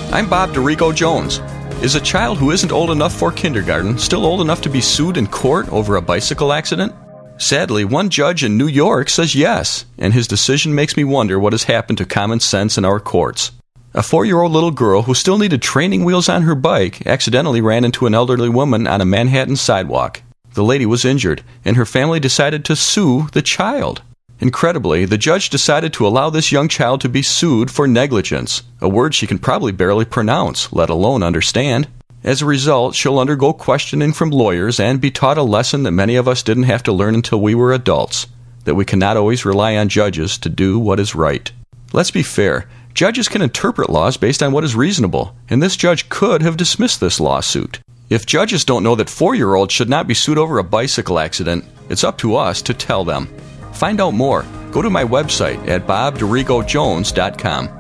I'm Bob DeRico Jones. Is a child who isn't old enough for kindergarten still old enough to be sued in court over a bicycle accident? Sadly, one judge in New York says yes, and his decision makes me wonder what has happened to common sense in our courts. A 4-year-old little girl who still needed training wheels on her bike accidentally ran into an elderly woman on a Manhattan sidewalk. The lady was injured, and her family decided to sue the child. Incredibly, the judge decided to allow this young child to be sued for negligence, a word she can probably barely pronounce, let alone understand. As a result, she'll undergo questioning from lawyers and be taught a lesson that many of us didn't have to learn until we were adults, that we cannot always rely on judges to do what is right. Let's be fair. Judges can interpret laws based on what is reasonable, and this judge could have dismissed this lawsuit. If judges don't know that 4-year-olds should not be sued over a bicycle accident, it's up to us to tell them. Find out more. Go to my website at bobdericojones.com.